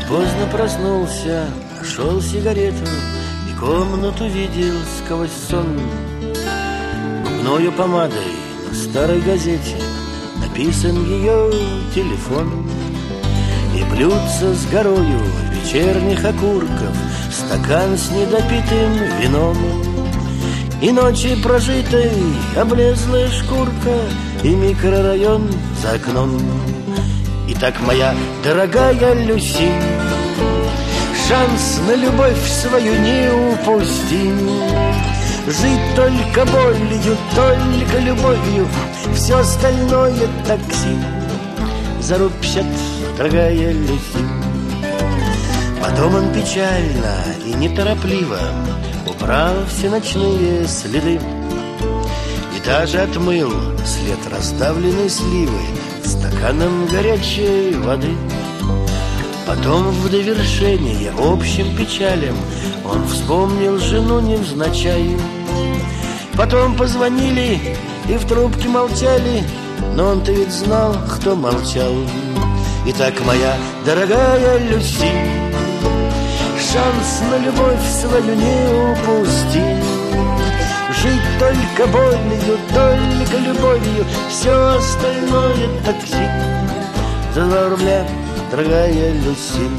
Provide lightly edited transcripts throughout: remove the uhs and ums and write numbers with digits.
Поздно проснулся, нашел сигарету и комнату видел сквозь сон. Губною помадой на старой газете написан ее телефон. И блюдце с горою вечерних окурков, стакан с недопитым вином. И ночи прожитой облезлая шкурка, и микрорайон за окном. Итак, моя дорогая Люси, шанс на любовь свою не упусти. Жить только болью, только любовью, все остальное такси. За руль 50, дорогая Люси. Потом он печально и неторопливо убрал все ночные следы и даже отмыл след раздавленной сливы стаканом горячей воды. Потом в довершение общим печалям он вспомнил жену невзначай. Потом позвонили и в трубке молчали, но он-то ведь знал, кто молчал. Итак, моя дорогая Люси, шанс на любовь свою не упусти. Жить только болью, только любовью, все остальное такси. За 2 рубля, дорогая Люси.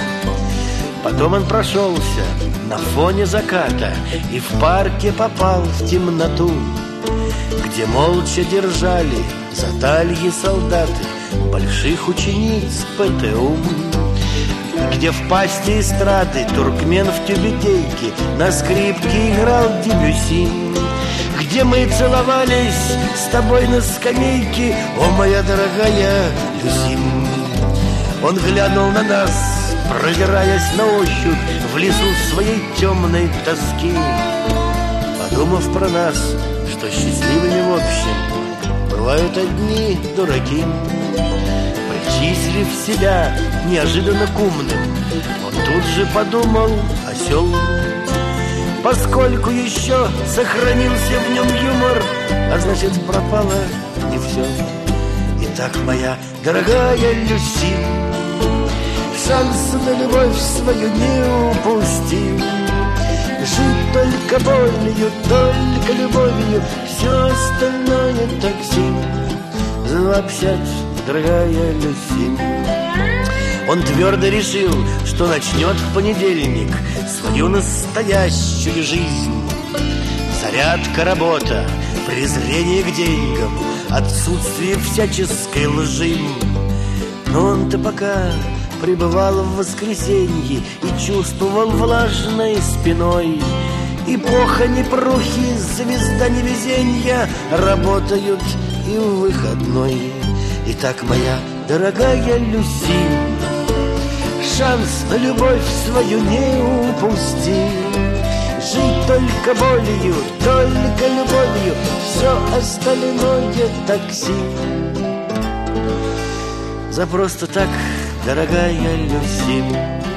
Потом он прошелся на фоне заката и в парке попал в темноту, где молча держали за талии солдаты больших учениц ПТУ, где в пасти эстрады туркмен в тюбетейке на скрипке играл Дебюсси, где мы целовались с тобой на скамейке, о, моя дорогая Люси. Он глянул на нас, продираясь на ощупь в лесу своей темной тоски, подумав про нас, что счастливыми в общем бывают одни дураки. Причислив себя неожиданно к умным, он тут же подумал: осел. Поскольку еще сохранился в нем юмор, а значит, пропало не все. Итак, моя дорогая Люси, шанс на любовь свою не упусти. Жить только болью, только любовью, все остальное такси. За 2,50, дорогая Люси. Он твердо решил, что начнет в понедельник свою настоящую жизнь. Зарядка, работа, презрение к деньгам, отсутствие всяческой лжи. Но он-то пока пребывал в воскресенье и чувствовал влажной спиной. Эпоха непрухи, звезда невезенья работают и в выходной. Итак, моя дорогая Люси, шанс на любовь свою не упусти. Жить только болью, только любовью, все остальное такси. За просто так, дорогая Люси.